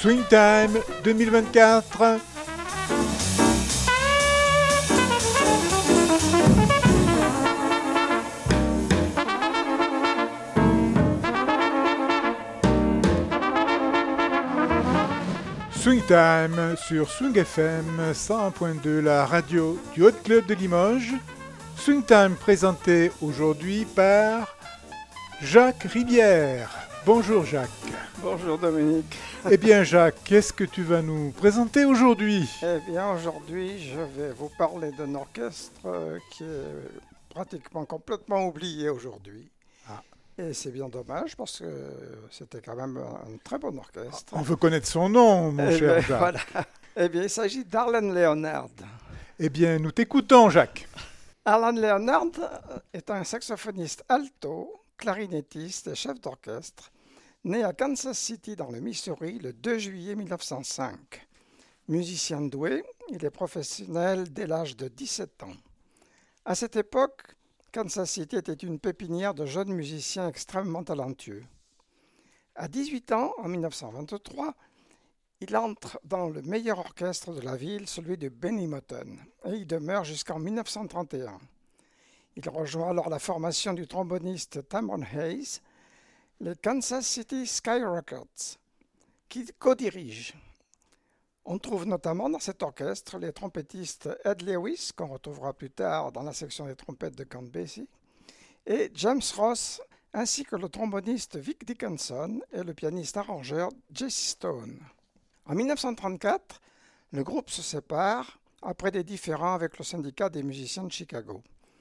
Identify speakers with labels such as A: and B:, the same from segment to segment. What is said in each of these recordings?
A: Swing Time 2024. Swing Time sur Swing FM 101.2, la radio du Hot Club de Limoges. Swing Time présenté aujourd'hui par Jacques Rivière. Bonjour Jacques.
B: Bonjour Dominique.
A: Eh bien Jacques, qu'est-ce que tu vas nous présenter aujourd'hui ?
B: Eh bien aujourd'hui, je vais vous parler d'un orchestre qui est pratiquement complètement oublié aujourd'hui.
A: Ah.
B: Et c'est bien dommage parce que c'était quand même un très bon orchestre.
A: On veut connaître son nom, mon cher Jacques.
B: Voilà. Eh bien, il s'agit d'Arlen Leonard.
A: Eh bien, nous t'écoutons Jacques.
B: Arlen Leonard est un saxophoniste alto, clarinettiste et chef d'orchestre, né à Kansas City dans le Missouri le 2 juillet 1905. Musicien doué, il est professionnel dès l'âge de 17 ans. À cette époque, Kansas City était une pépinière de jeunes musiciens extrêmement talentueux. À 18 ans, en 1923, il entre dans le meilleur orchestre de la ville, celui de Benny Moten, et y demeure jusqu'en 1931. Il rejoint alors la formation du tromboniste Tamron Hayes, les Kansas City Skyrockets, qui co-dirige. On trouve notamment dans cet orchestre les trompettistes Ed Lewis, qu'on retrouvera plus tard dans la section des trompettes de Count Basie, et James Ross, ainsi que le tromboniste Vic Dickinson et le pianiste-arrangeur Jesse Stone. En 1934, le groupe se sépare après des différends avec le syndicat des musiciens de Chicago.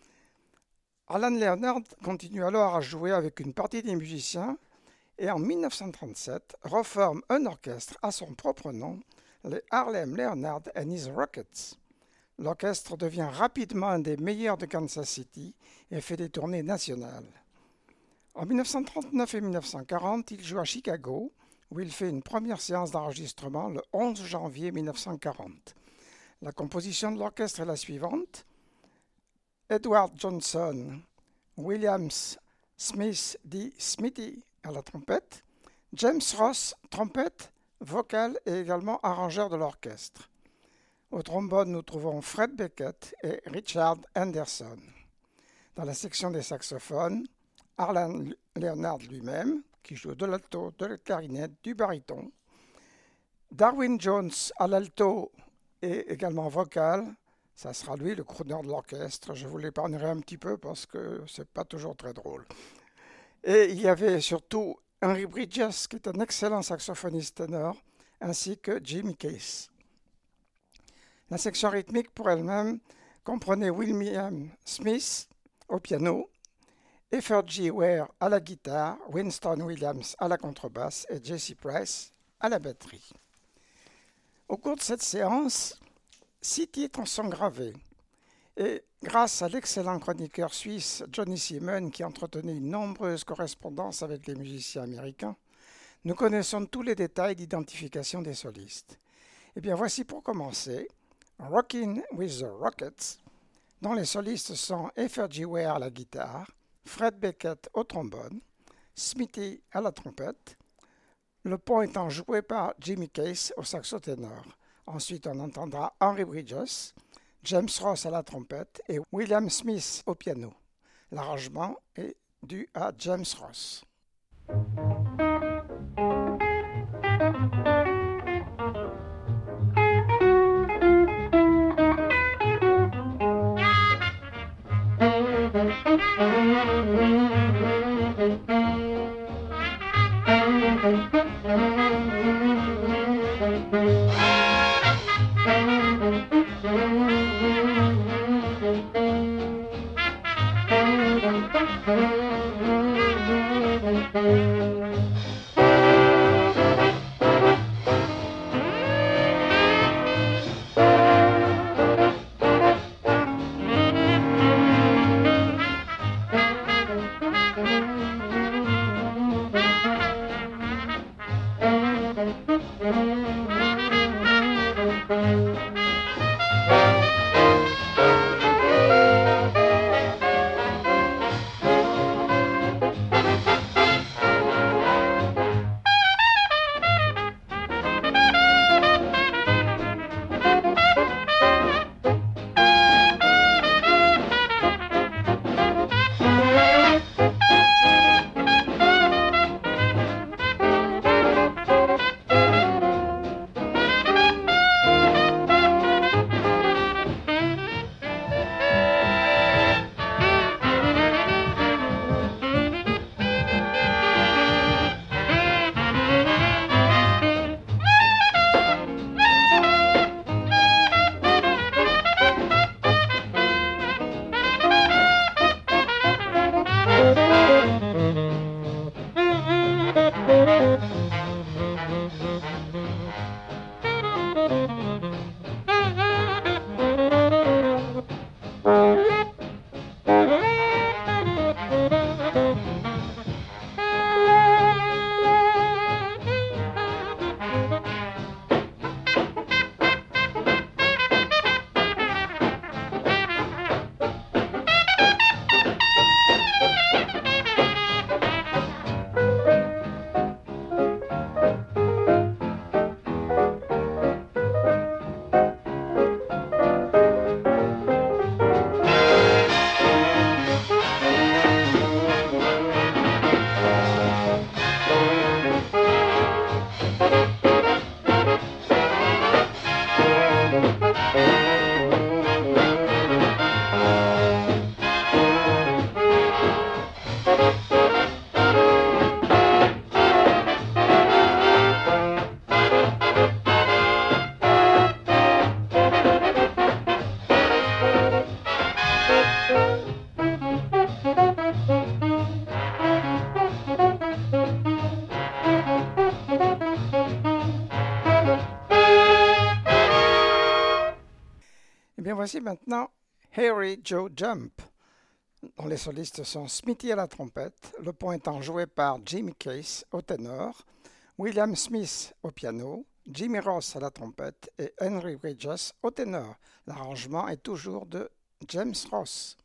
B: Arlen Leonard continue alors à jouer avec une partie des musiciens et en 1937 reforme un orchestre à son propre nom, les Harlem Leonard and His Rockets. L'orchestre devient rapidement un des meilleurs de Kansas City et fait des tournées nationales. En 1939 et 1940, il joue à Chicago, où il fait une première séance d'enregistrement le 11 janvier 1940. La composition de l'orchestre est la suivante. Edward Johnson, Williams Smith D. Smithy à la trompette, James Ross, trompette, vocal et également arrangeur de l'orchestre. Au trombone, nous trouvons Fred Beckett et Richard Anderson. Dans la section des saxophones, Arlen Leonard lui-même, qui joue de l'alto, de la clarinette, du baryton. Darwin Jones à l'alto et également vocal. Ça sera lui le crooner de l'orchestre. Je vous l'épargnerai un petit peu parce que c'est pas toujours très drôle. Et il y avait surtout Henry Bridges, qui est un excellent saxophoniste ténor, ainsi que Jimmy Case. La section rythmique pour elle-même comprenait William Smith au piano, Fergie Ware à la guitare, Winston Williams à la contrebasse et Jesse Price à la batterie. Au cours de cette séance, 6 titres sont gravés. Et grâce à l'excellent chroniqueur suisse Johnny Simon, qui entretenait une nombreuse correspondance avec les musiciens américains, nous connaissons tous les détails d'identification des solistes. Eh bien, voici pour commencer Rockin' with the Rockets, dont les solistes sont Fergie Ware à la guitare, Fred Beckett au trombone, Smithy à la trompette, le point étant joué par Jimmy Case au saxo ténor. Ensuite, on entendra Henry Bridges, James Ross à la trompette et William Smith au piano. L'arrangement est dû à James Ross. Voici maintenant Harry Joe Jump, dont les solistes sont Smithy à la trompette, le point étant joué par Jimmy Case au ténor, William Smith au piano, Jimmy Ross à la trompette et Henry Bridges au ténor. L'arrangement est toujours de James Ross.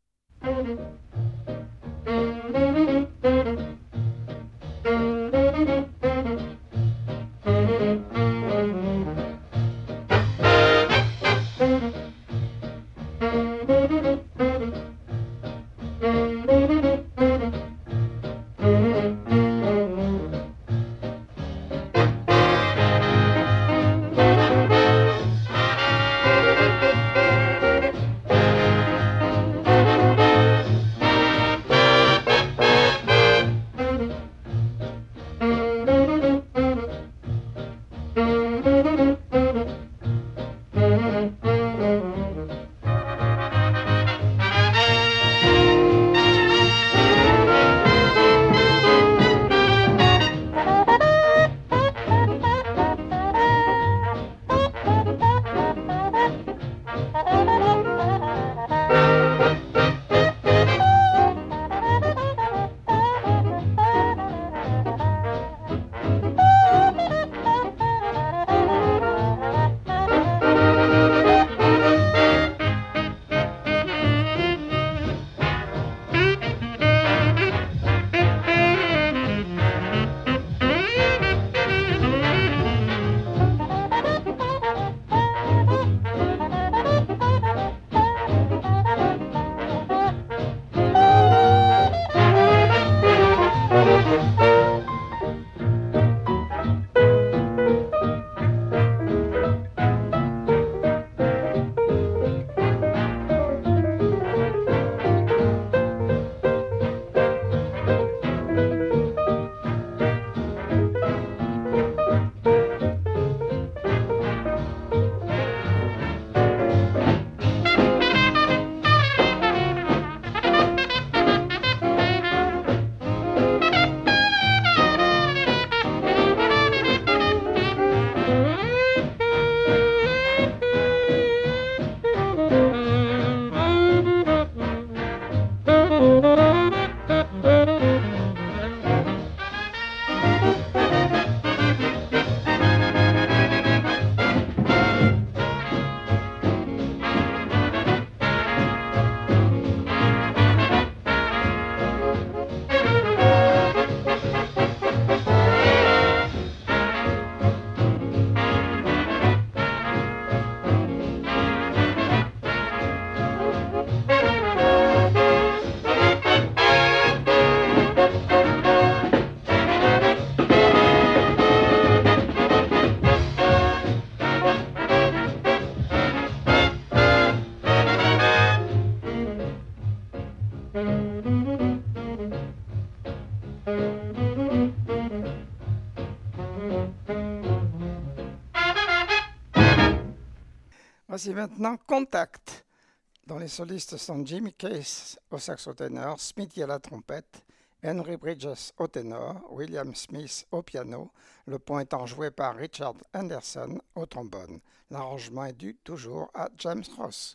B: Voici maintenant Contact, dont les solistes sont Jimmy Case au saxo ténor, Smithy à la trompette, Henry Bridges au ténor, William Smith au piano, le point étant joué par Richard Anderson au trombone. L'arrangement est dû toujours à James Ross.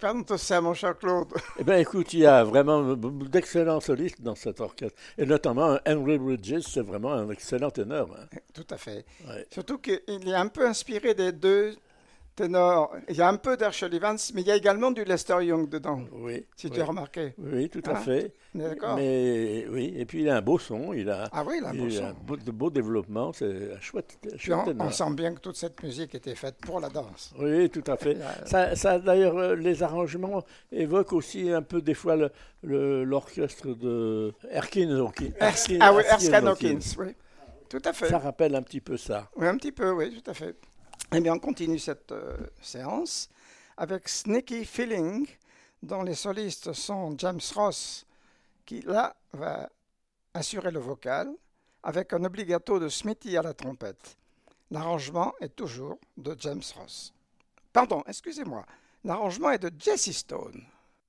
B: quand c'est, mon cher Claude?
C: Eh bien, écoute, il y a vraiment d'excellents solistes dans cet orchestre. Et notamment Henry Bridges, c'est vraiment un excellent ténor. Hein.
B: Tout à fait.
C: Ouais.
B: Surtout qu'il est un peu inspiré des deux ténors. Il y a un peu d'Herschel Evans, mais il y a également du Lester Young dedans,
C: Oui,
B: si
C: oui.
B: tu as remarqué.
C: Oui, tout à
B: Hein?
C: fait.
B: On est d'accord?
C: Mais oui, et puis il a un beau son,
B: Ah oui, il a un beau
C: il a
B: son.
C: de beaux développements, c'est un chouette
B: Puis on
C: ténor.
B: sent bien que toute cette musique était faite pour la danse.
C: Oui, tout à fait. D'ailleurs, les arrangements évoquent aussi un peu des fois l'orchestre de Erskine Hawkins.
B: Ah oui, Erskine Hawkins, oui. Tout à fait.
C: Ça rappelle un petit peu ça.
B: Oui, un petit peu, oui, tout à fait. Eh bien, on continue cette séance avec Sneaky Feeling, dont les solistes sont James Ross, qui là va assurer le vocal, avec un obligato de Smithy à la trompette. L'arrangement est toujours de James Ross. Pardon, excusez-moi. L'arrangement est de Jesse Stone.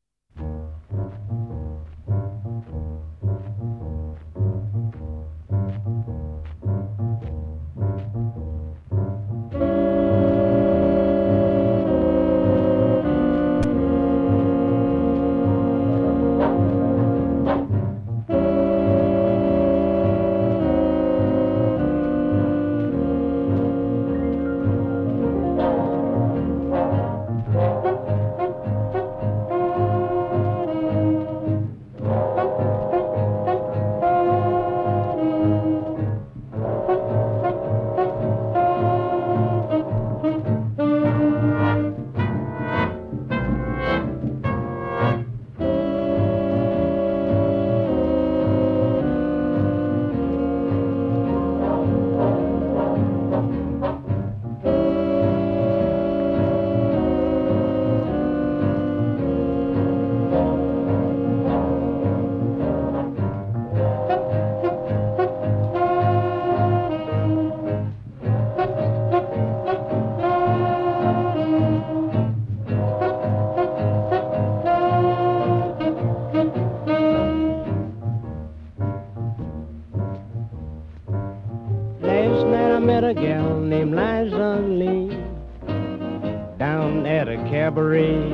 D: met a gal named Liza Lee down at a cabaret.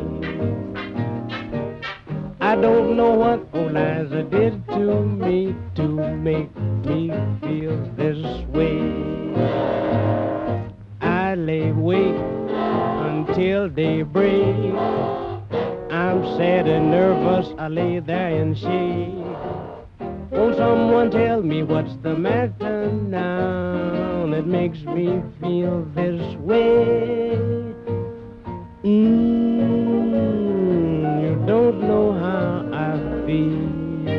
D: I don't know what old Liza did to me to make me feel this way. I lay awake until daybreak. I'm sad and nervous, I lay there and shake. Won't someone tell me what's the matter now that makes me feel this way? You don't know how I feel.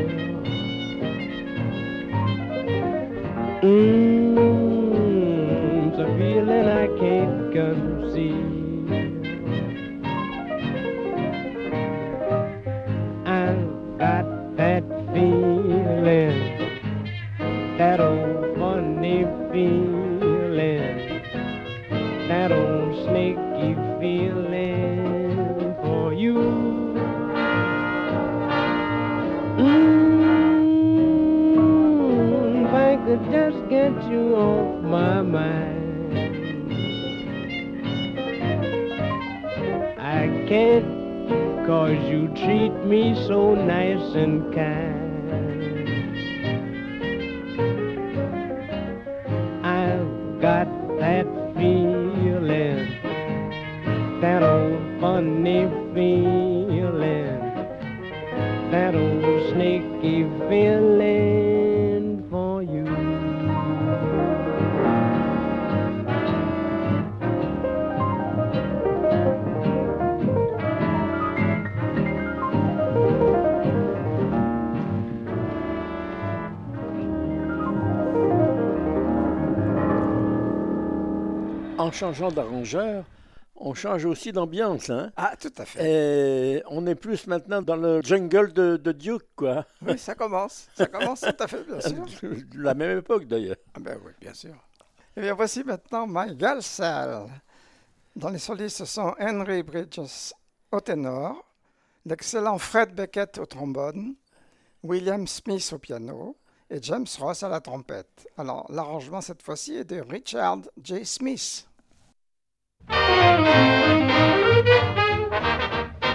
D: It's a feeling I can't conceal. I've got that feeling, that old funny feeling, that old snaky feeling for you. If I could just get you off my mind. I can't, 'cause you treat me so nice and kind. I've got that feeling, that old funny feeling, that old snaky feeling for you.
C: En changeant d'arrangeur, on change aussi d'ambiance, hein?
B: Ah, tout à fait.
C: Et on est plus maintenant dans le jungle de Duke, quoi.
B: Oui, ça commence. Ça commence tout à fait, bien sûr.
C: De la même époque, d'ailleurs.
B: Ah ben oui, bien sûr. Et bien voici maintenant My Galsal, dont les solistes sont Henry Bridges au ténor, l'excellent Fred Beckett au trombone, William Smith au piano et James Ross à la trompette. Alors, l'arrangement cette fois-ci est de Richard J. Smith.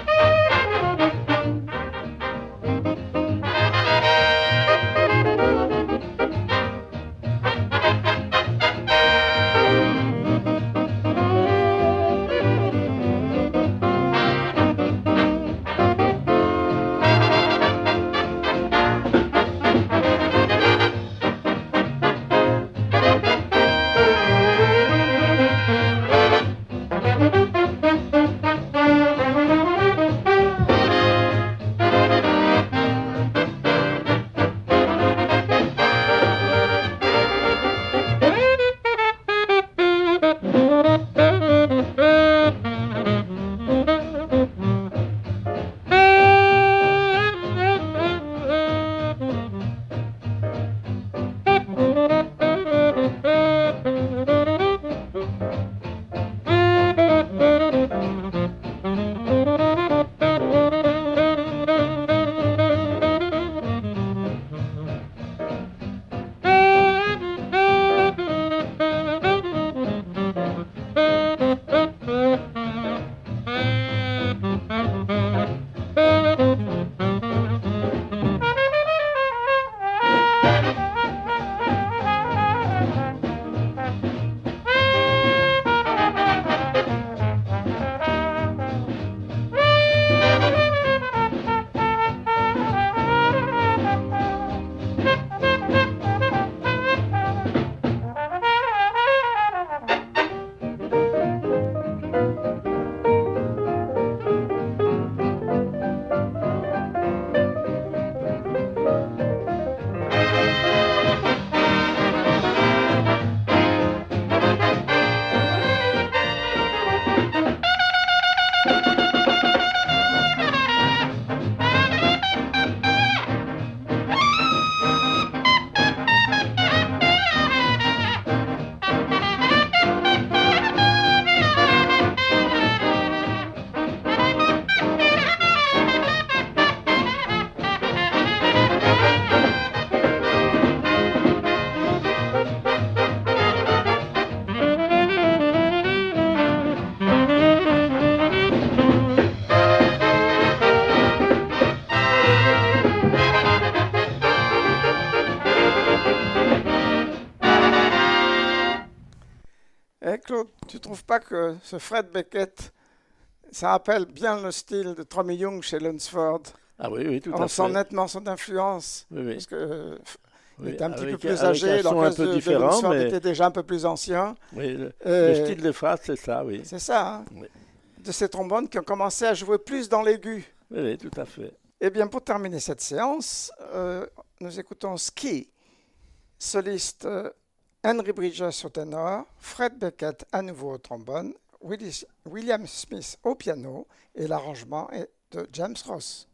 B: Tu trouves pas que ce Fred Beckett, ça rappelle bien le style de Tommy Young chez Lunsford?
C: Ah oui, oui, tout à
B: On
C: fait.
B: sent nettement son influence.
C: Oui, oui.
B: Parce que il
C: Oui,
B: était un petit peu
C: avec-
B: plus
C: avec
B: âgé,
C: un son un
B: l'orchestre
C: peu
B: de
C: différent,
B: Lunsford
C: mais-
B: était déjà un peu plus ancien.
C: Oui, le
B: Et
C: style de phrase, c'est ça, oui.
B: c'est ça, hein,
C: Oui.
B: de ces trombones qui ont commencé à jouer plus dans l'aigu.
C: Oui, oui, tout à fait.
B: Eh bien, pour terminer cette séance, nous écoutons Ski, soliste Henry Bridges au ténor, Fred Beckett à nouveau au trombone, William Smith au piano et l'arrangement est de James Ross.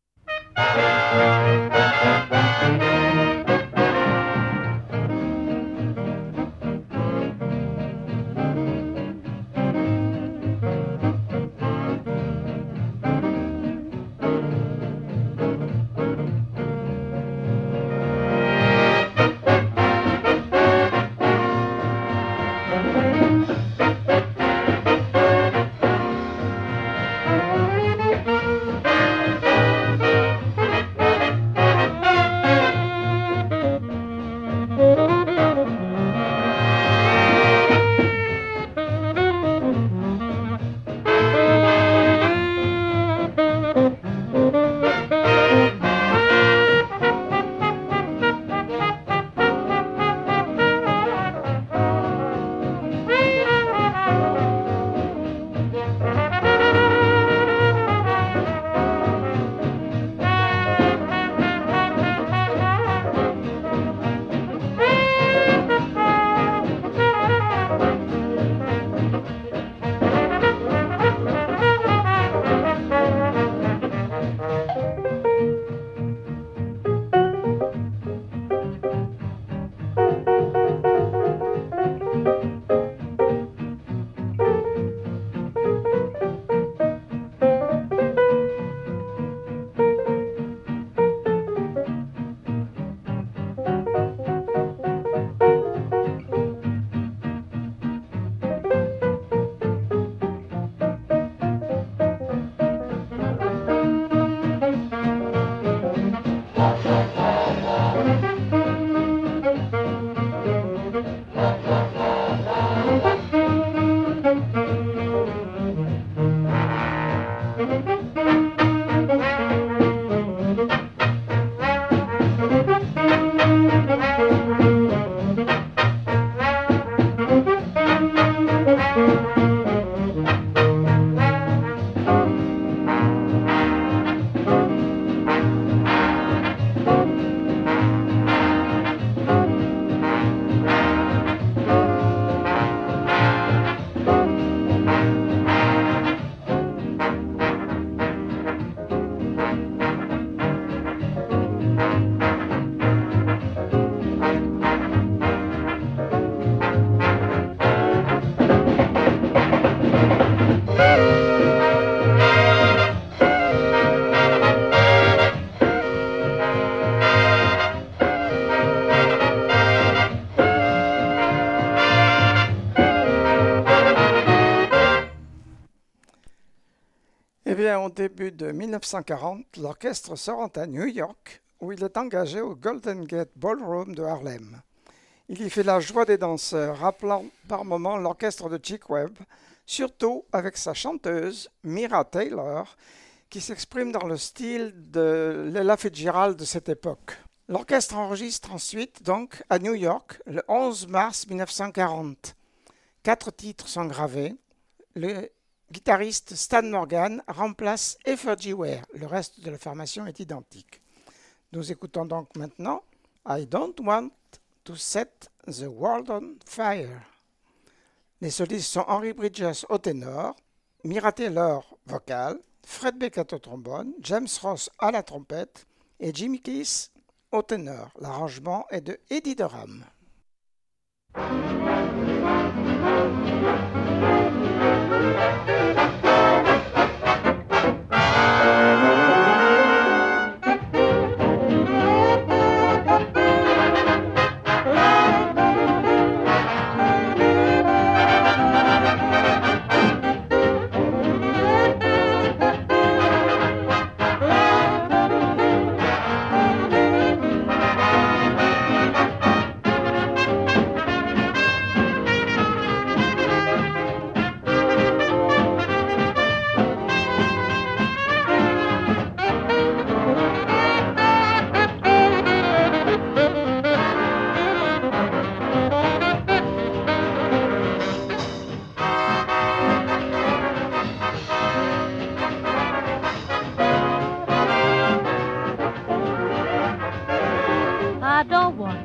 B: Eh bien, au début de 1940, l'orchestre se rend à New York, où il est engagé au Golden Gate Ballroom de Harlem. Il y fait la joie des danseurs, rappelant par moments l'orchestre de Chick Webb, surtout avec sa chanteuse, Myra Taylor, qui s'exprime dans le style de l'Ella Fitzgerald de cette époque. L'orchestre enregistre ensuite, donc, à New York, le 11 mars 1940. 4 titres sont gravés. Le guitariste Stan Morgan remplace Effergy Ware. Le reste de la formation est identique. Nous écoutons donc maintenant I Don't Want to Set the World on Fire. Les solistes sont Henry Bridges au ténor, Myra Taylor vocale, Fred Beckett au trombone, James Ross à la trompette et Jimmy Keith au ténor. L'arrangement est de Eddie Durham.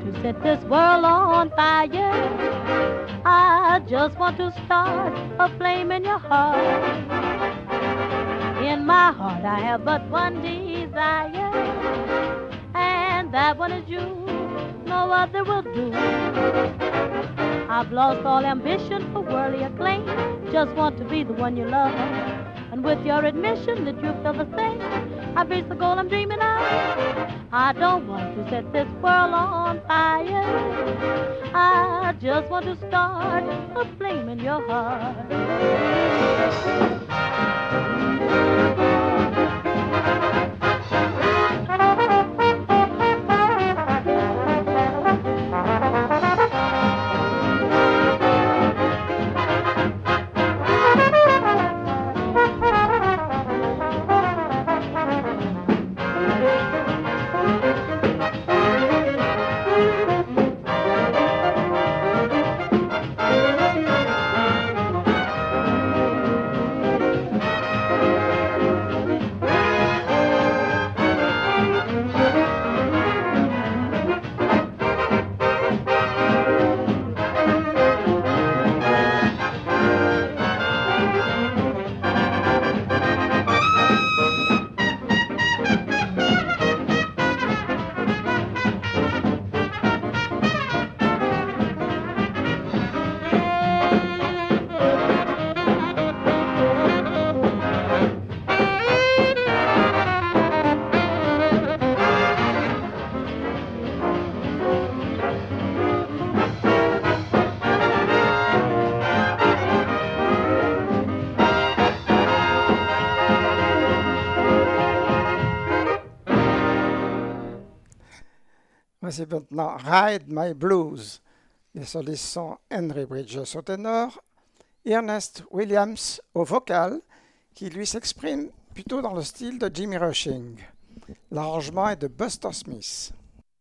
E: to set this world on fire. I just want to start a flame in your heart. In my heart I have but one desire, and that one is you, no other will do. I've lost all ambition for worldly acclaim, just want to be the one you love. And with your admission that you feel the same, I've reached the goal I'm dreaming of. I don't want to set this world on fire, I just want to start a flame in your heart.
B: Voici maintenant Ride My Blues. Les solistes sont Henry Bridges au ténor, Ernest Williams au vocal, qui lui s'exprime plutôt dans le style de Jimmy Rushing. L'arrangement est de Buster Smith.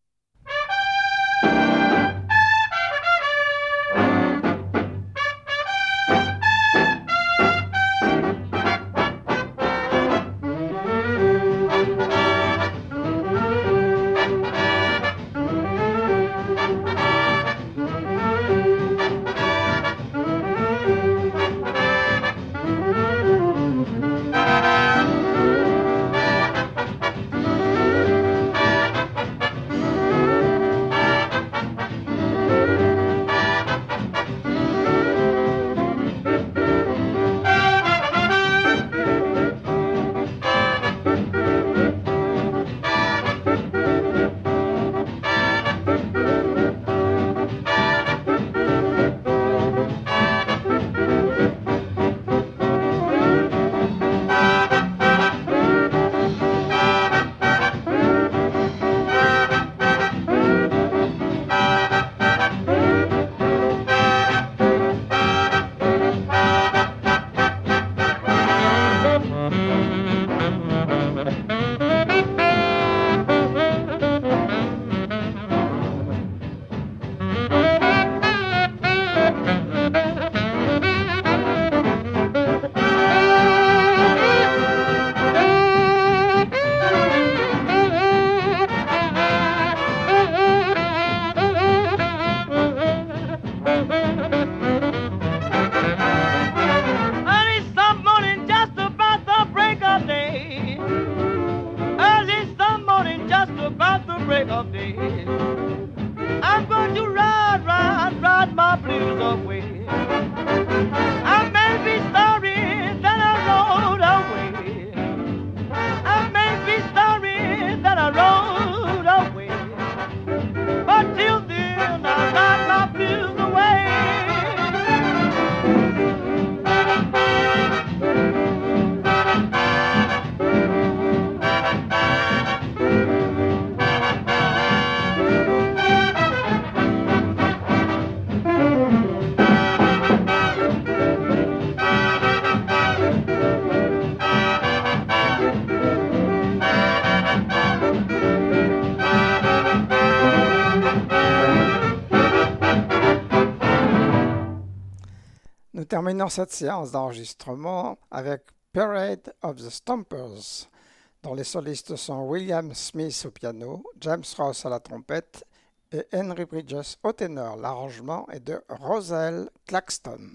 B: Terminons cette séance d'enregistrement avec Parade of the Stompers, dont les solistes sont William Smith au piano, James Ross à la trompette et Henry Bridges au ténor. L'arrangement est de Roselle Claxton.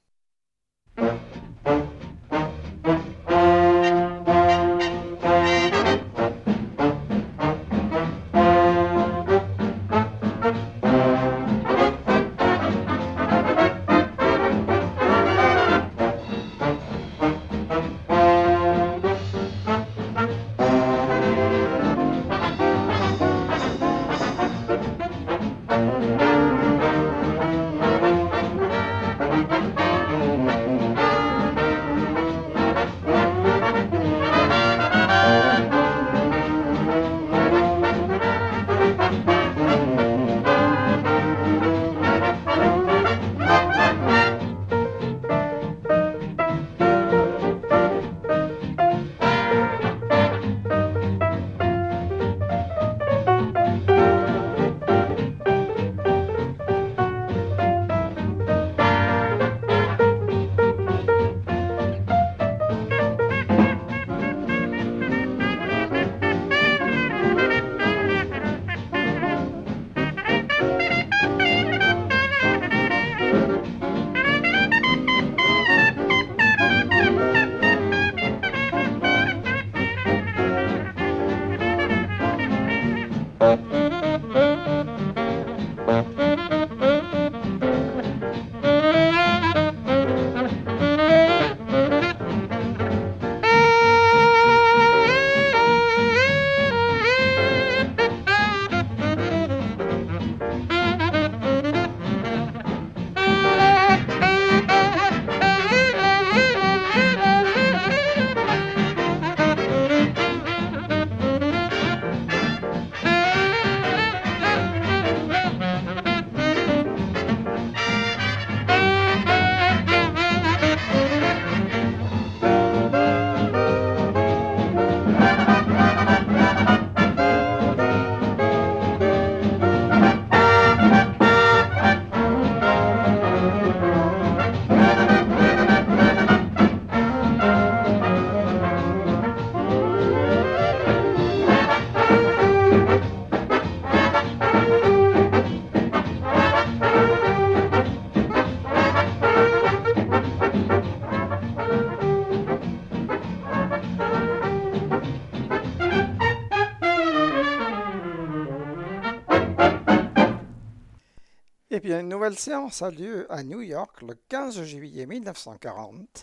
B: Eh bien, une nouvelle séance a lieu à New York le 15 juillet 1940.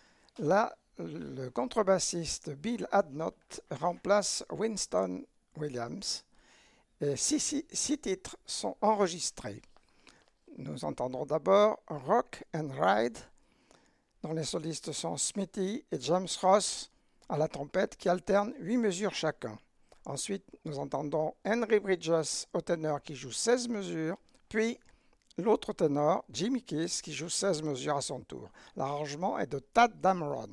B: Là, le contrebassiste Bill Adnott remplace Winston Williams et six titres sont enregistrés. Nous entendrons d'abord Rock and Ride, dont les solistes sont Smithy et James Ross à la trompette qui alternent 8 mesures chacun. Ensuite, nous entendons Henry Bridges au ténor qui joue 16 mesures, puis l'autre ténor, Jimmy Kiss, qui joue 16 mesures à son tour. L'arrangement est de Tadd Dameron.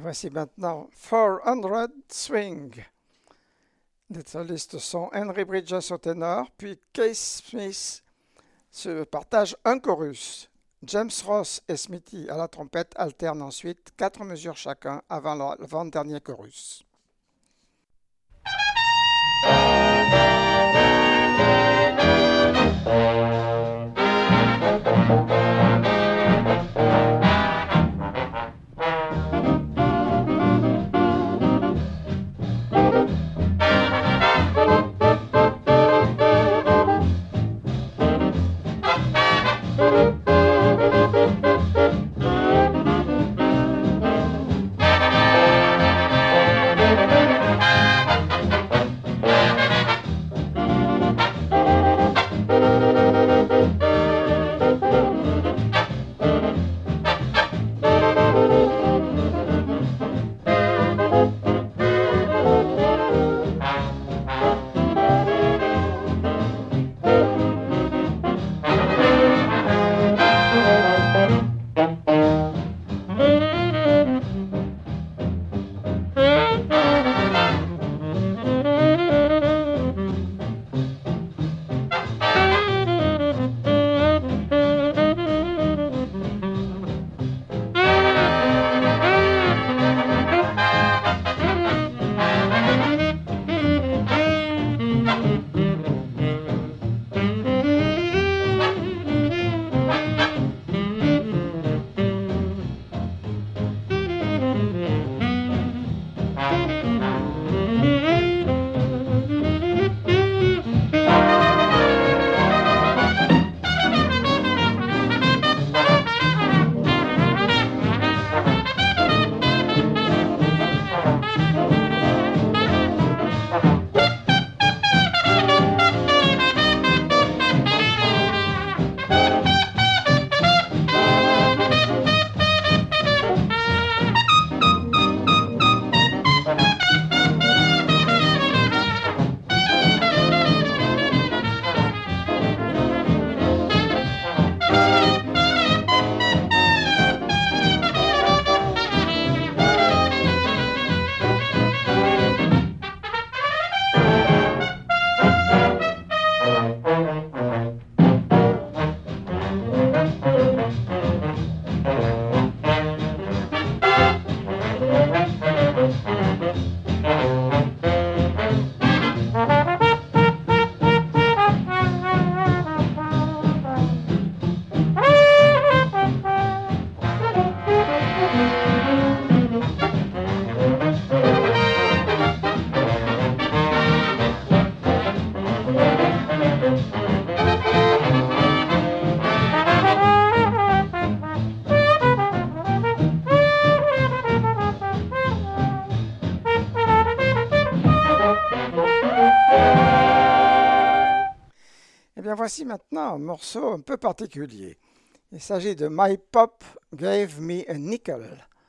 B: voici maintenant 400 Swing. Les solistes sont Henry Bridges au ténor, puis Case Smith se partagent un chorus. James Ross et Smithy à la trompette alternent ensuite 4 mesures chacun avant l'avant-dernier chorus. Voici maintenant un morceau un peu particulier. Il s'agit de My Pop Gave Me a Nickel.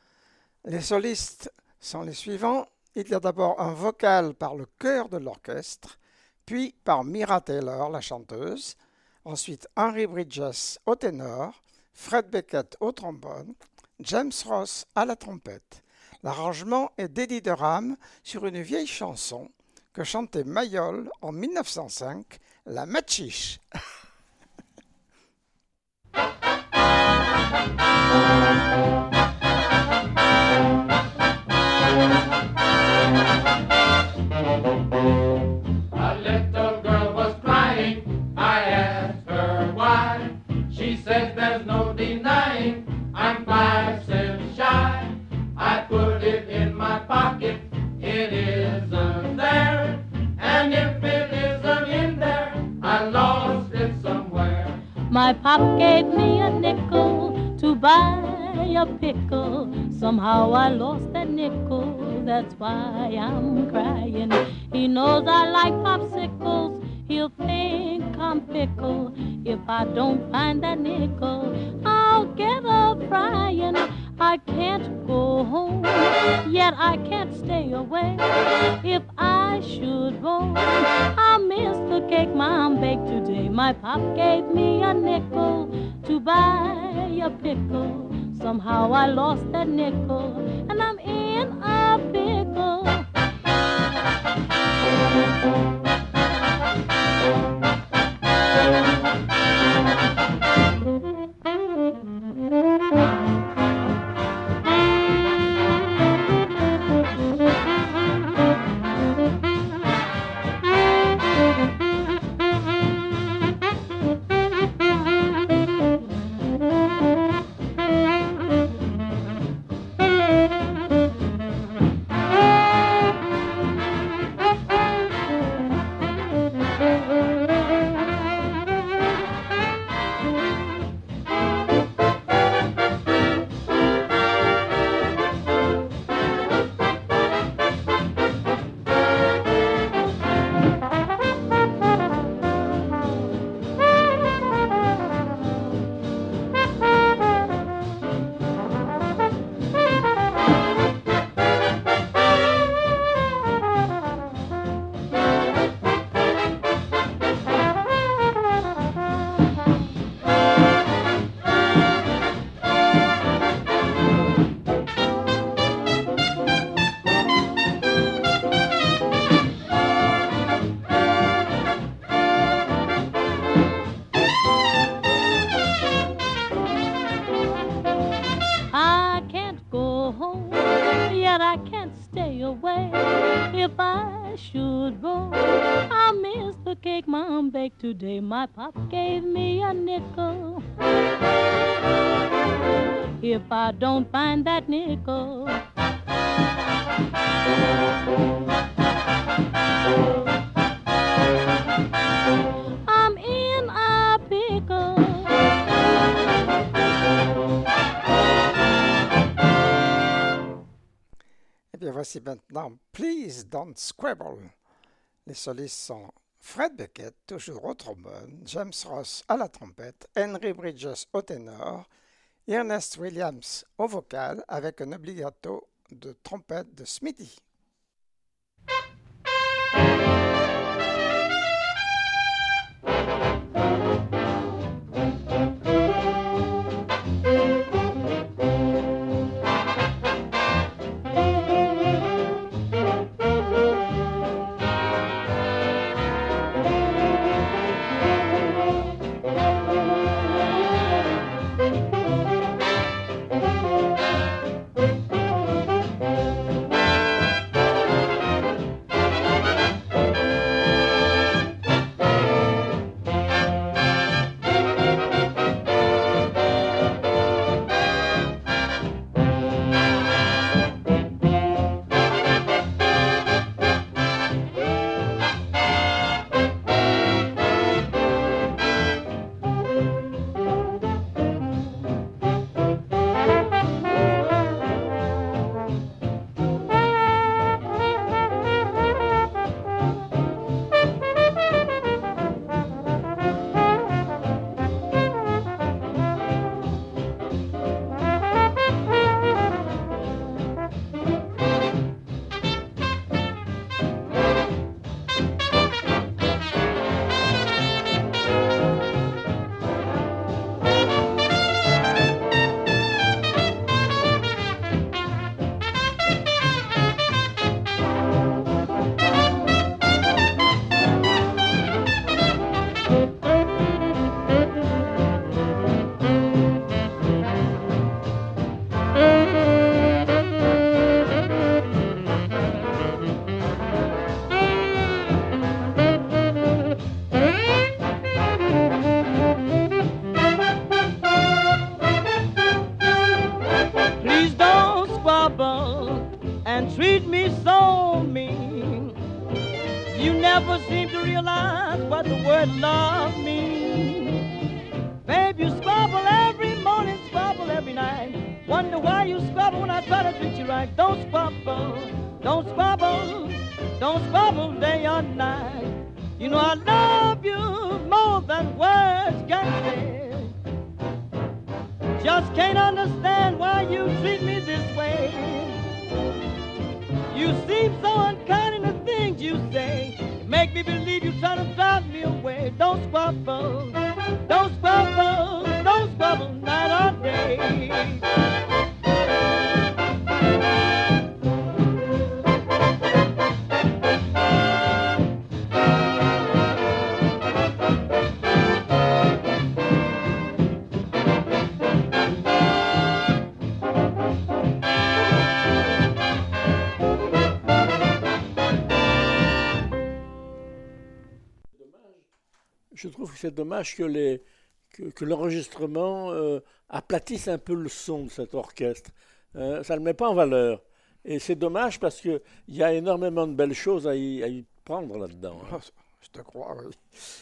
B: Les solistes sont les suivants. Il y a d'abord un vocal par le chœur de l'orchestre, puis par Myra Taylor, la chanteuse, ensuite Henry Bridges au ténor, Fred Beckett au trombone, James Ross à la trompette. L'arrangement est d'Eddie Durham sur une vieille chanson que chantait Mayol en 1905, La Machiche.
F: A little girl was crying. I asked her why. She says there's no denying I'm 5 cents shy. I put it in my pocket. It isn't there. And if it isn't in there, I lost it somewhere.
E: My pop gave me a nickel to buy a pickle. Somehow I lost that nickel, that's why I'm crying. He knows I like popsicles, he'll think I'm fickle. If I don't find that nickel, I'll get up crying. I can't go home, yet I can't stay away. If I should roam, I'll miss the cake Mom baked today. My pop gave me a nickel to buy a pickle. Somehow I lost that nickel, and I'm in home, yet I can't stay away. If I should roll, I miss the cake Mom baked today. My pop gave me a nickel. If I don't find that nickel, I'm in a pickle.
B: Et bien voici maintenant Please Don't Squabble. Les solistes sont Fred Beckett, toujours au trombone, James Ross à la trompette, Henry Bridges au ténor, Ernest Williams au vocal avec un obligato de trompette de Smithy.
C: Je trouve que c'est dommage que l'enregistrement aplatisse un peu le son de cet orchestre. Ça ne le met pas en valeur. Et c'est dommage parce qu'il y a énormément de belles choses à y prendre là-dedans. Hein.
B: Je te crois, oui.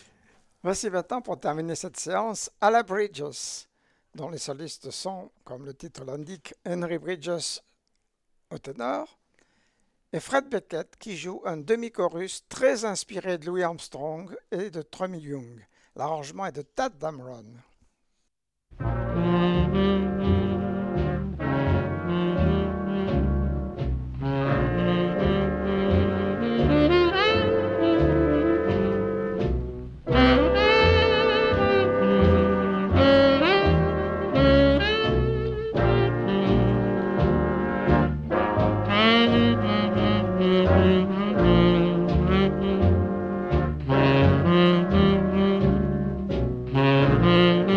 B: Voici maintenant pour terminer cette séance Alla Bridges, dont les solistes sont, comme le titre l'indique, Henry Bridges au ténor, et Fred Beckett qui joue un demi-chorus très inspiré de Louis Armstrong et de Trummy Young. L'arrangement est de Tadd Dameron.
D: Mm-hmm.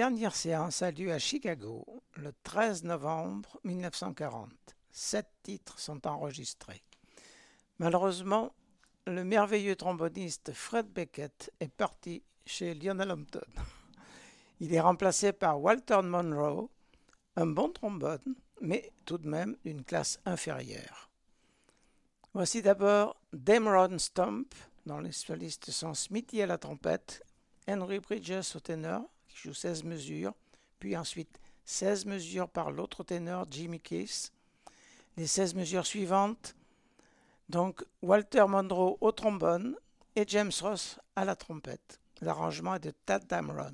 B: dernière séance a lieu à Chicago le 13 novembre 1940. 7 titres sont enregistrés. Malheureusement, le merveilleux tromboniste Fred Beckett est parti chez Lionel Hampton. Il est remplacé par Walter Monroe, un bon trombone, mais tout de même d'une classe inférieure. Voici d'abord Dame Ron Stump, dont les solistes sont Smithy à la trompette, Henry Bridges au ténor, qui joue 16 mesures, puis ensuite 16 mesures par l'autre ténor, Jimmy Case. Les 16 mesures suivantes, donc Walter Monroe au trombone et James Ross à la trompette. L'arrangement est de Tadd Dameron.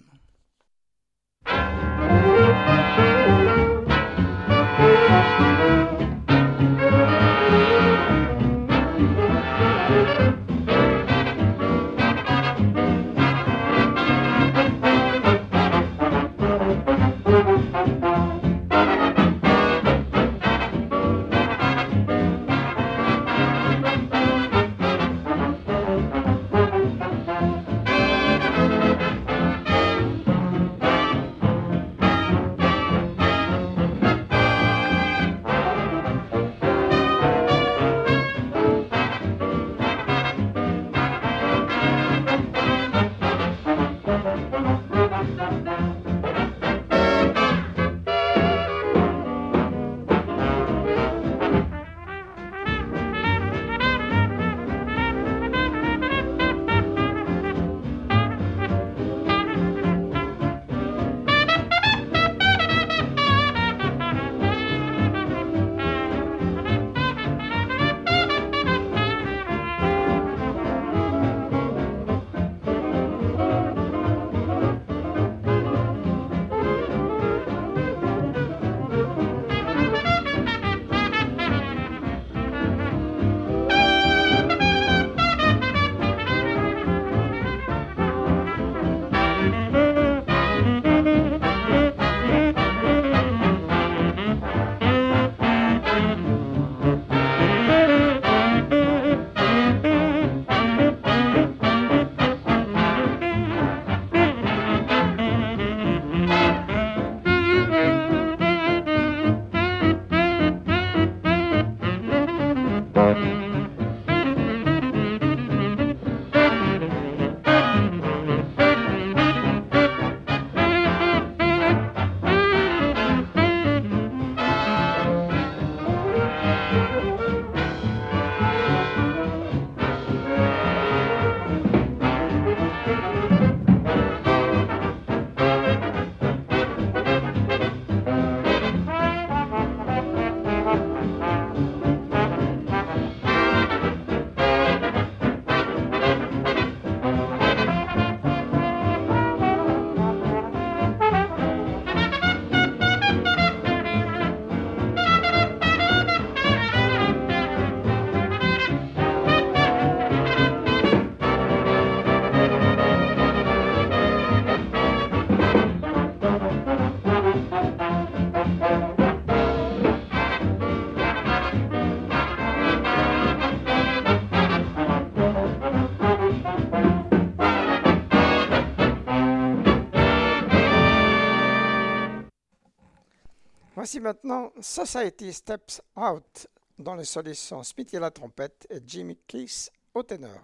B: Voici maintenant Society Steps Out, dont les solistes sont Smithy à la trompette et Jimmy Case au ténor.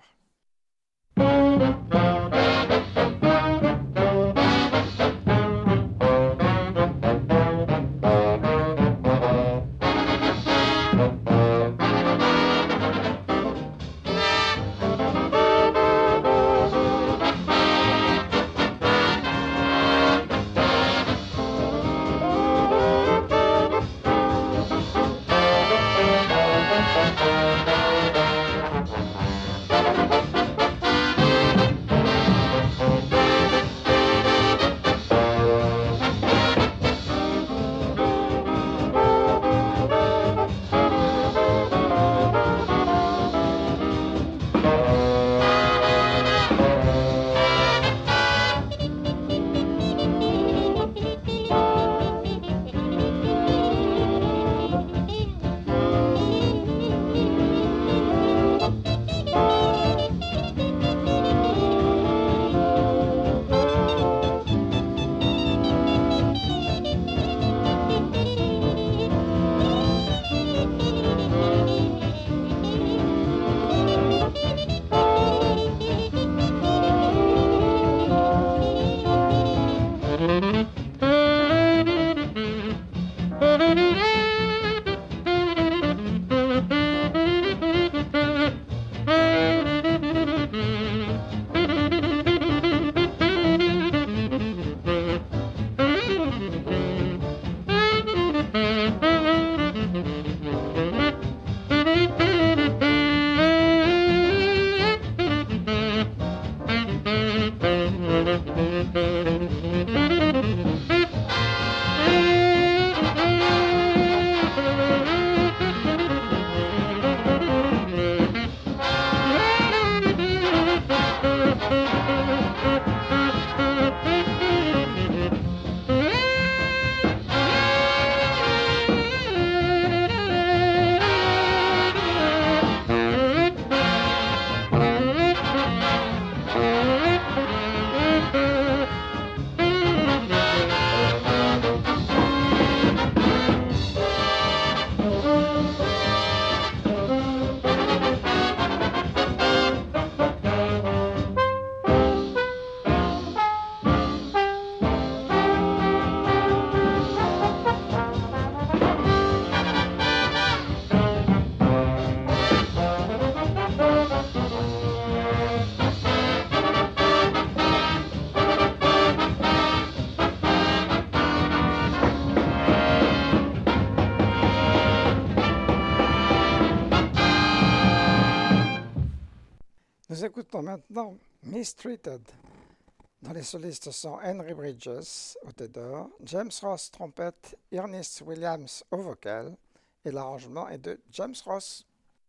B: Nous écoutons maintenant Mistreated, dont les solistes sont Henry Bridges au ténor, James Ross trompette, Ernest Williams au vocal, et l'arrangement est de James Ross.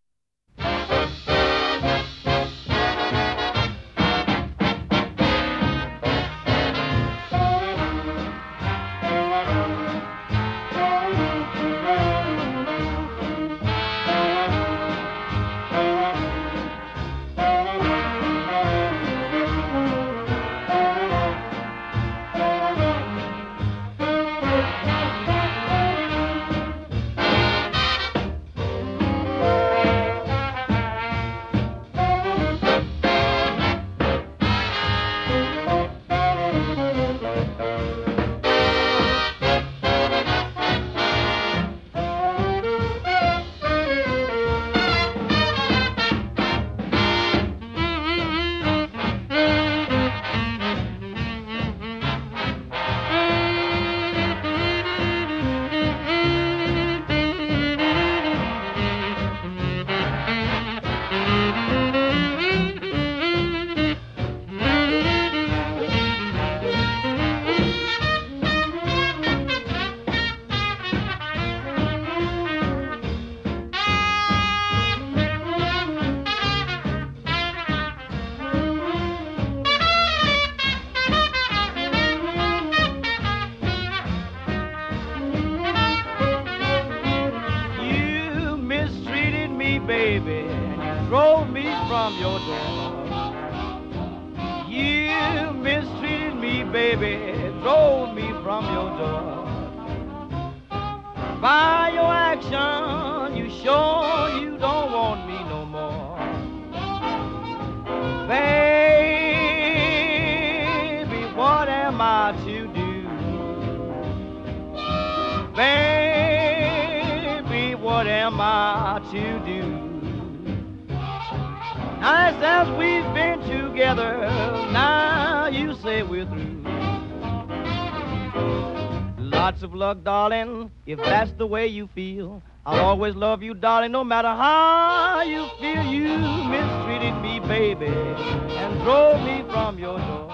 G: Lots of luck, darling, if that's the way you feel. I'll always love you, darling, no matter how you feel. You mistreated me, baby, and drove me from your door.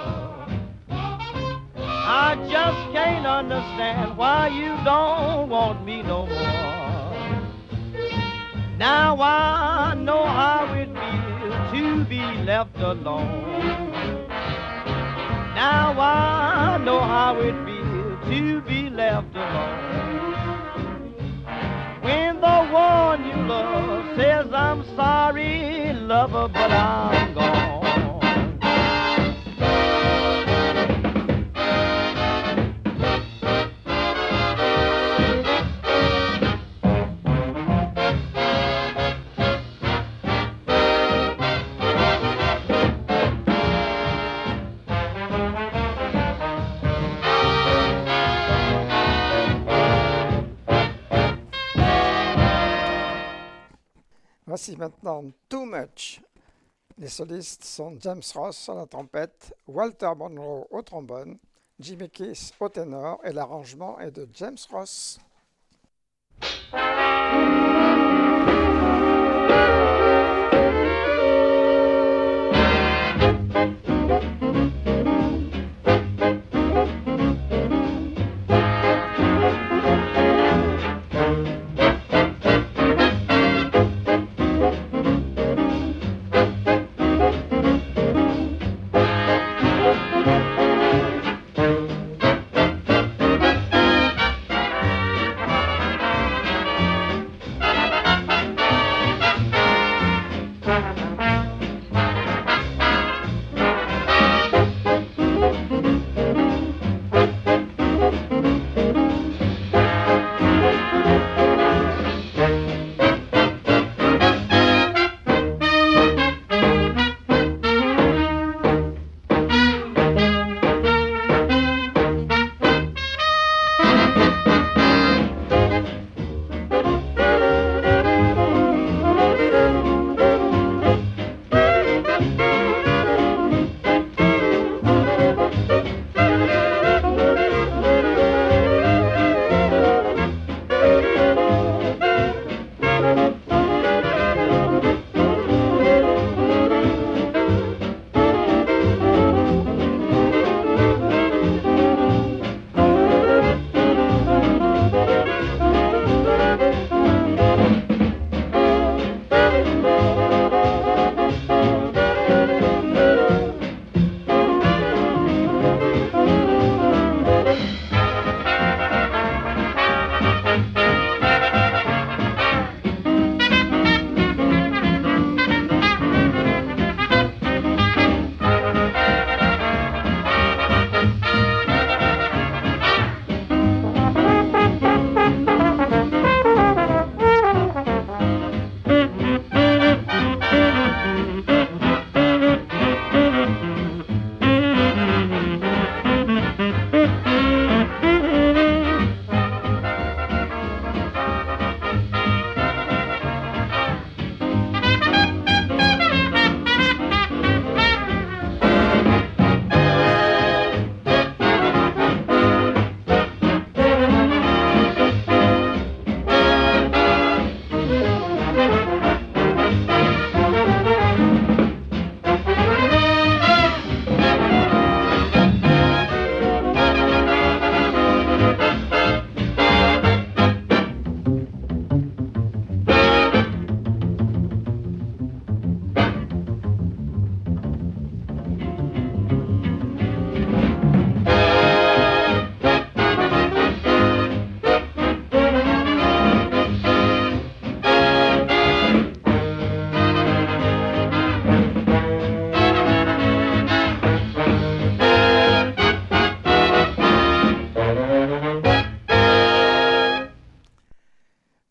G: I just can't understand why you don't want me no more. Now I know how it feels to be left alone. Now I know how it feels to be left alone. When the one you love says, I'm sorry, lover, but I'm gone.
B: Voici maintenant Too Much. Les solistes sont James Ross à la trompette, Walter Monroe au trombone, Jimmy Keith au ténor et l'arrangement est de James Ross.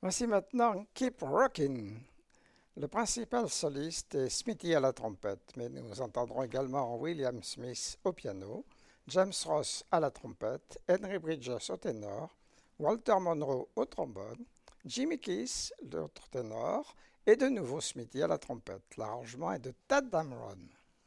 B: Voici maintenant Keep Rockin'. Le principal soliste est Smithy à la trompette, mais nous entendrons également William Smith au piano, James Ross à la trompette, Henry Bridges au ténor, Walter Monroe au trombone, Jimmy Keith, l'autre ténor, et de nouveau Smithy à la trompette. L'arrangement est de Tadd Dameron.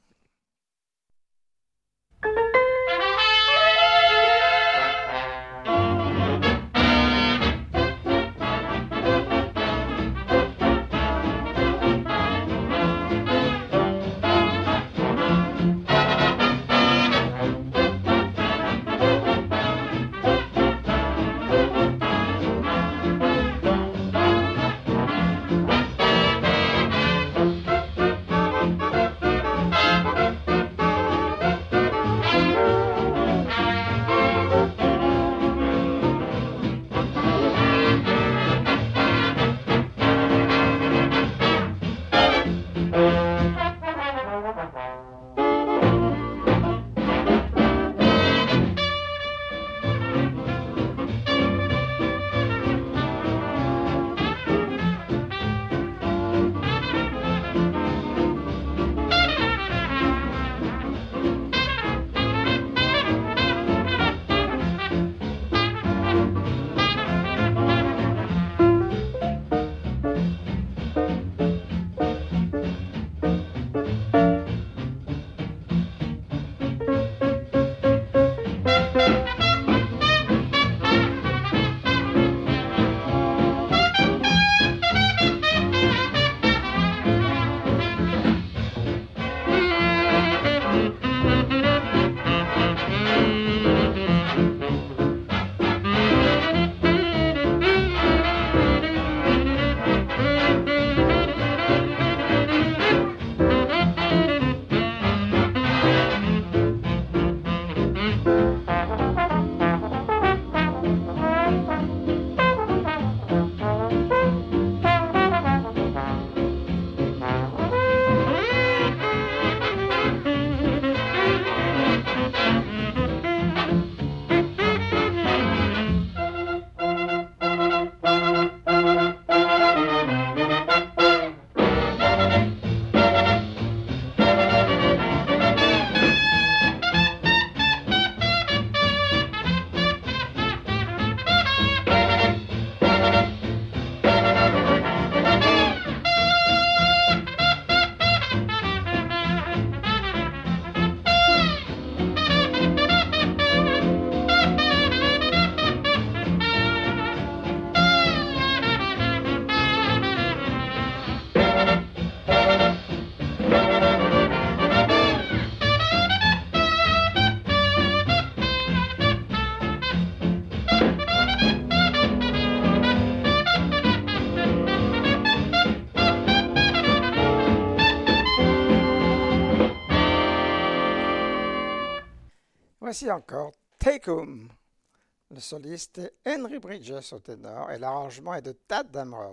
B: Voici encore Take 'Em. Le soliste est Henry Bridges au ténor et l'arrangement est de Tadd Dameron.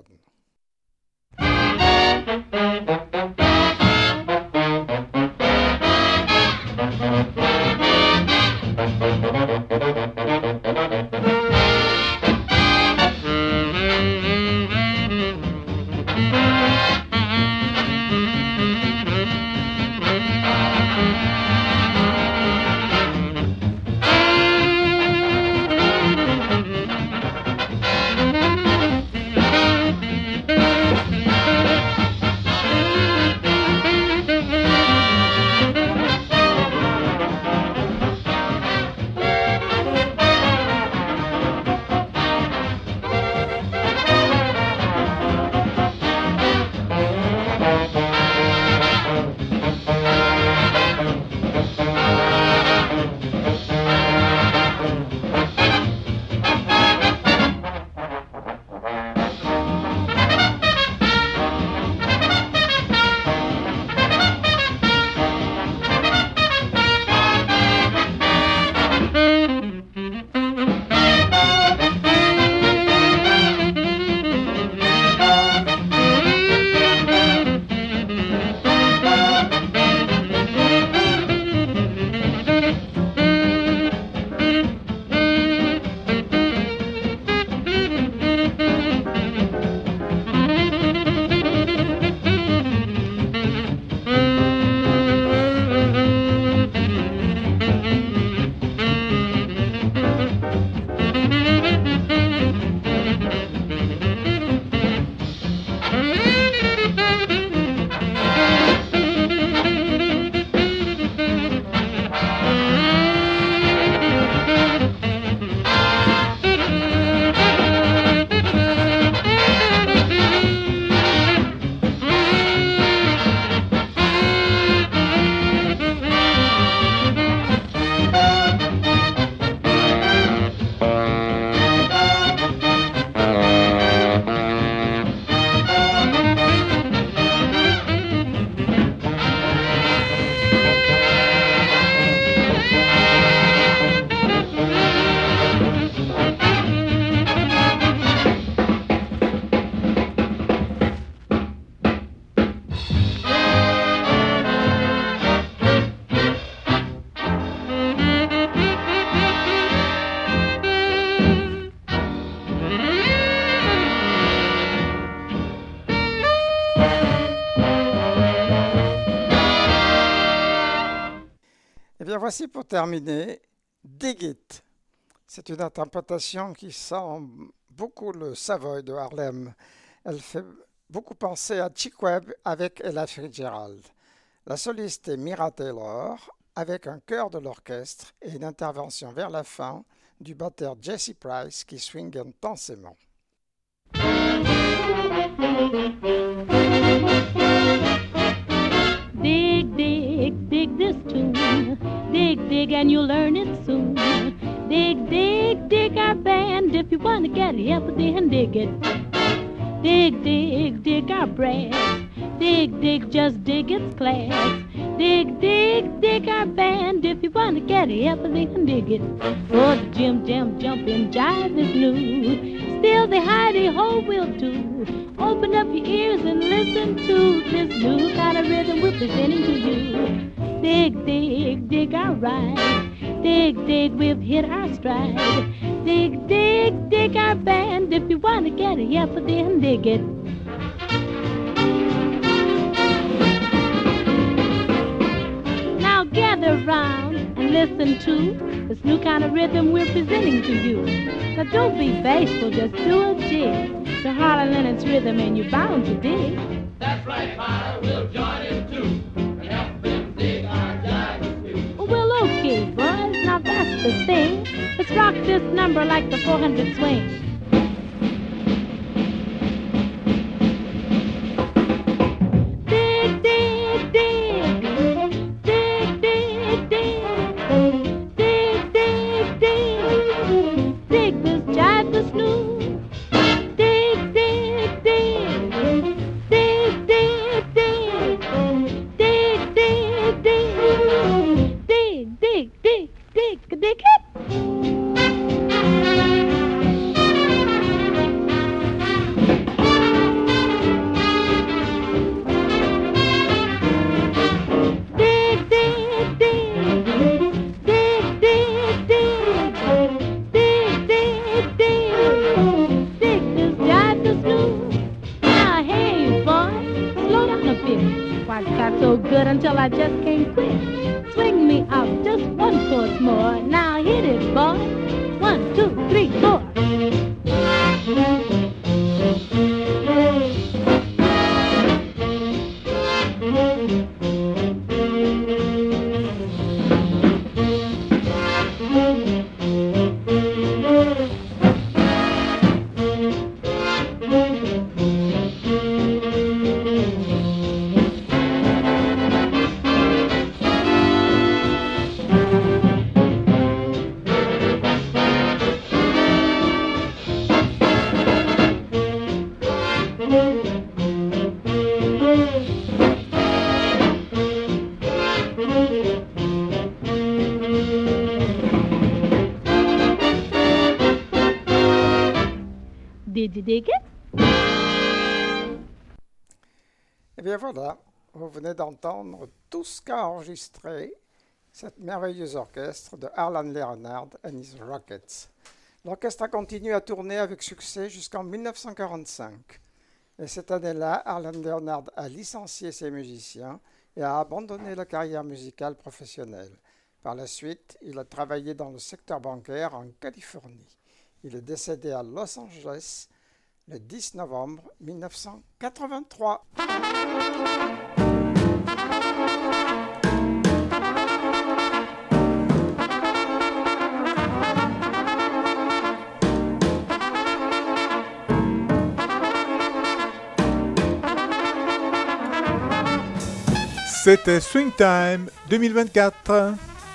B: voici pour terminer Dig It. C'est une interprétation qui sent beaucoup le Savoy de Harlem. Elle fait beaucoup penser à Chick Webb avec Ella Fitzgerald. La soliste est Myra Taylor, avec un chœur de l'orchestre et une intervention vers la fin du batteur Jesse Price qui swing intensément.
E: Dig, dig, dig this tune. Dig, dig, and you'll learn it soon. Dig, dig, dig our band. If you want to get help, then dig it. Dig, dig, dig our brass. Dig, dig, just dig its class. Dig, dig, dig our band. If you want to get help, then dig it. For the jim, jam, jumping jive is new. Still the hidey-ho will do. Open up your ears and listen to this new kind of rhythm we're presenting to you. Dig, dig, dig our ride. Dig, dig, we've hit our stride. Dig, dig, dig our band. If you want to get a yap, then dig it. Now gather round and listen to this new kind of rhythm we're presenting to you. Now don't be bashful, just do a jig to Harlan Lennon's rhythm and you're bound to dig.
F: That's right, Myra, we'll join in too and help them dig our jive too.
E: Well, okay, boys, now that's the thing. Let's rock this number like the 400 swing. Dig, dig, dig. Dig, dig, dig. Dig, dig, dig. Dig this jive, this new. Dig, dig, dig. Dig, dig, dig. Dig, dig, dig. Dig, dig, dig, dig, dig it. Dig, dig, dig. Dig, dig, dig. Dig, dig, dig. Dig this jive, this new. Now, hey, boy, slow down a bit. Why, it got so good until I just can't quit. Swing me out just one chord more. Now hit it, boy. 1, 2, 3, 4. Did you dig it?
B: Et bien voilà, vous venez d'entendre tout ce qu'a enregistré cette merveilleuse orchestre de Harlan Leonard and his Rockets. L'orchestre a continué à tourner avec succès jusqu'en 1945. Et cette année-là, Harlan Leonard a licencié ses musiciens et a abandonné la carrière musicale professionnelle. Par la suite, il a travaillé dans le secteur bancaire en Californie. Il est décédé à Los Angeles le 10 novembre 1983.
A: C'était Swing Time 2024.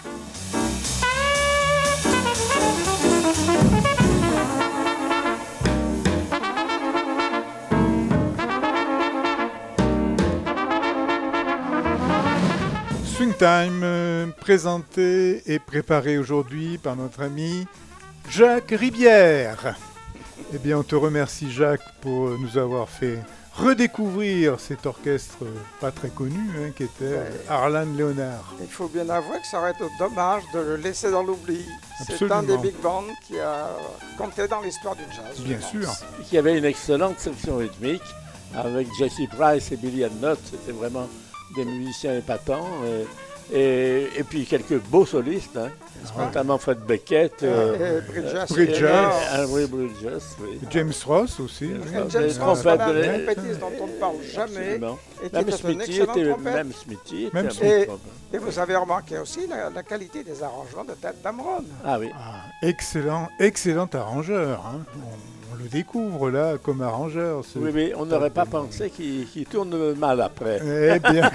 A: Swing Time présenté et préparé aujourd'hui par notre ami Jacques Ribière. Eh bien, on te remercie Jacques pour nous avoir fait redécouvrir cet orchestre pas très connu qui était Harlan Leonard.
B: Il faut bien avouer que ça aurait été dommage de le laisser dans l'oubli. C'est
A: Absolument.
B: un des big bands qui a compté dans l'histoire du jazz.
A: Bien sûr.
C: Qui avait une excellente section rythmique avec Jesse Price et Billy Hannott. C'était vraiment des musiciens épatants. Et puis quelques beaux solistes, hein, notamment Fred Beckett,
A: Bridges.
C: Henry Bridges, oui.
A: James Ross aussi.
B: James
C: Les
B: Ross,
C: trompettes
B: voilà,
C: de-
B: un trompettiste dont on ne parle jamais.
C: Absolument.
B: Et qui
C: Même
B: était un
C: Smithy
B: excellent
C: était,
B: trompette.
C: même Smithy était
A: Même
C: un
A: Smithy.
C: bon trompette.
B: Et vous avez remarqué aussi la qualité des arrangements de Ted Dameron.
C: Ah oui.
A: Ah, excellent arrangeur. Hein. On le découvre là comme arrangeur. ce-
C: Oui, mais on n'aurait pas pensé qu'il tourne mal après.
A: Eh bien.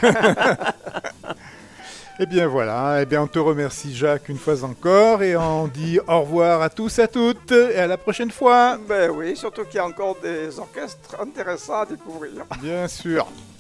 A: Eh bien voilà, eh bien on te remercie Jacques une fois encore et on dit au revoir à tous, à toutes et à la prochaine fois.
B: Ben oui, surtout qu'il y a encore des orchestres intéressants à découvrir.
A: Bien sûr.